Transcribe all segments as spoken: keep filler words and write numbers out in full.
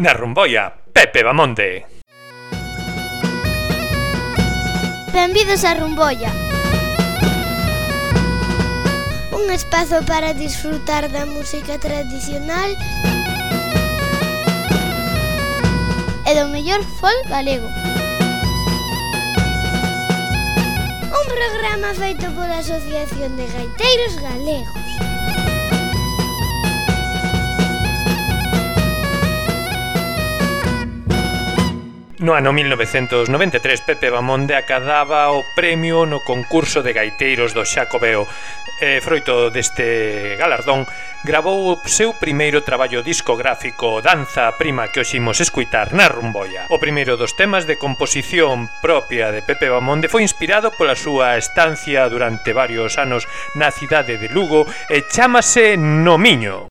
Na Rumboia, Pepe Bamonde. Benvidos a Rumboia, un espazo para disfrutar da música tradicional e do mellor folk galego. Un programa feito pola Asociación de Gaiteiros Galegos. No ano mil novecentos noventa e tres, Pepe Bamonde acadaba o premio no concurso de gaiteiros do Xacobeo. E, froito deste galardón, gravou o seu primeiro traballo discográfico, Danza Prima, que hoxe imos escuitar na Rumboia. O primeiro dos temas de composición propia de Pepe Bamonde foi inspirado pola súa estancia durante varios anos na cidade de Lugo e chámase No Miño.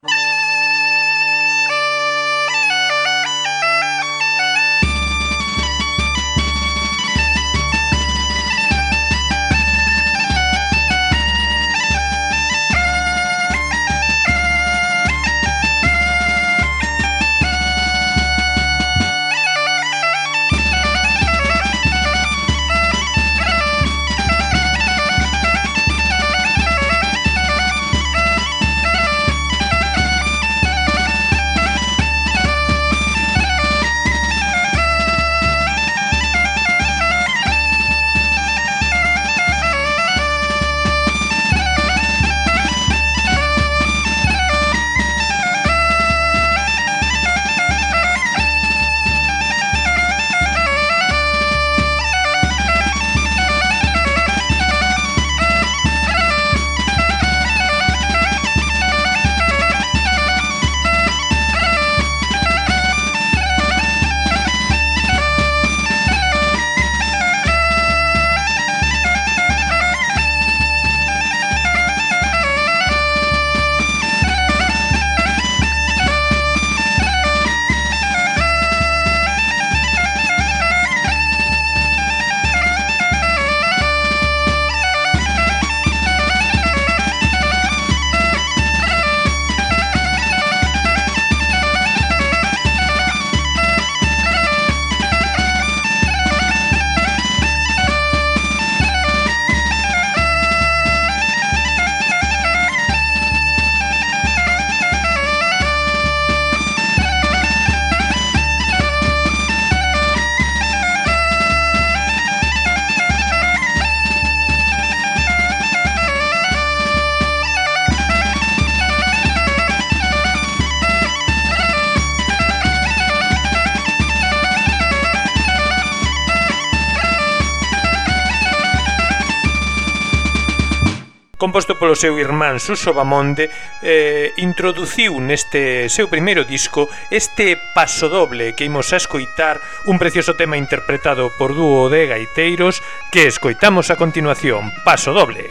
Composto polo seu irmán Suso Bamonde, eh, introduciu neste seu primeiro disco este pasodoble que imos a escoitar, un precioso tema interpretado por dúo de gaiteiros que escoitamos a continuación, Pasodoble.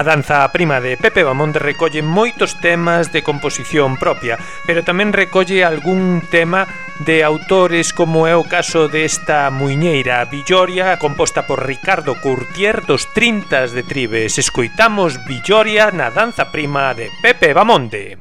danza prima de Pepe Bamonde recolle moitos temas de composición propia, pero tamén recolle algún tema de autores como é o caso desta muiñeira Villoria, composta por Ricardo Curtier dos Trintas de Tribes. Escoitamos Villoria na danza prima de Pepe Bamonde.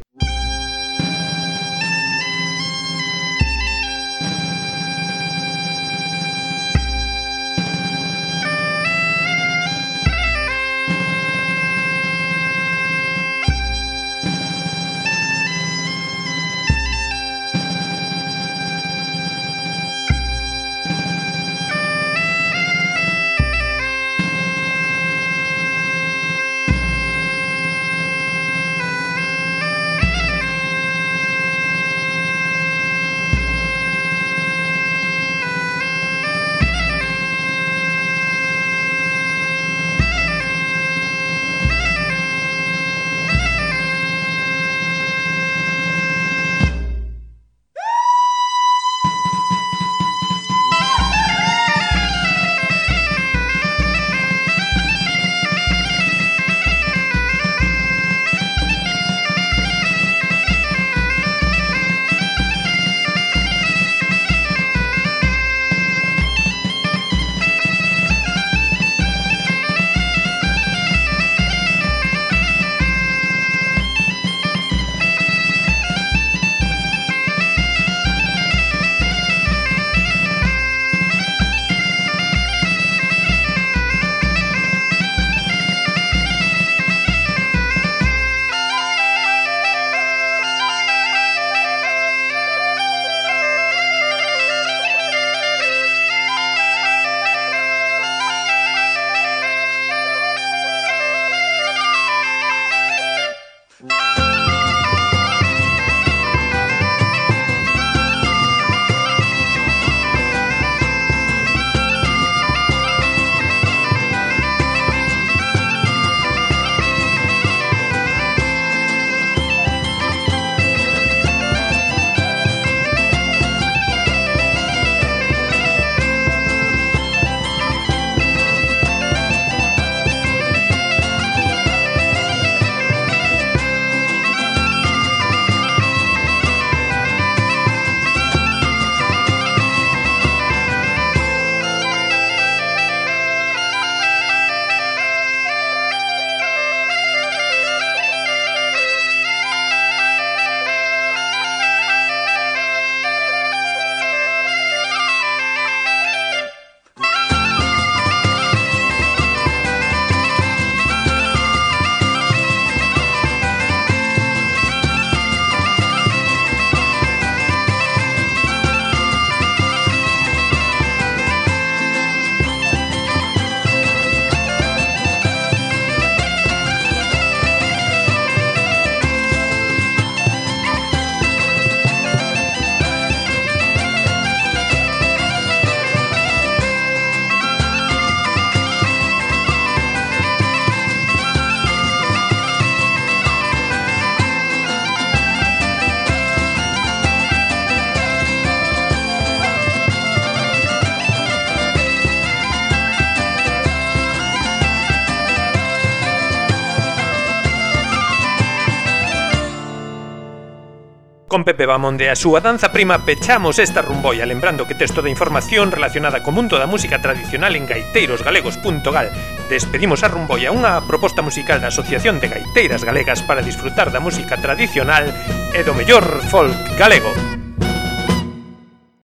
Con Pepe Bamonde a súa danza prima pechamos esta rumboia, lembrando que tes toda a información relacionada co mundo da música tradicional en gaiteiros galegos punto gal. Despedimos a rumboia, unha proposta musical da Asociación de Gaiteiras Galegas para disfrutar da música tradicional e do mellor folk galego.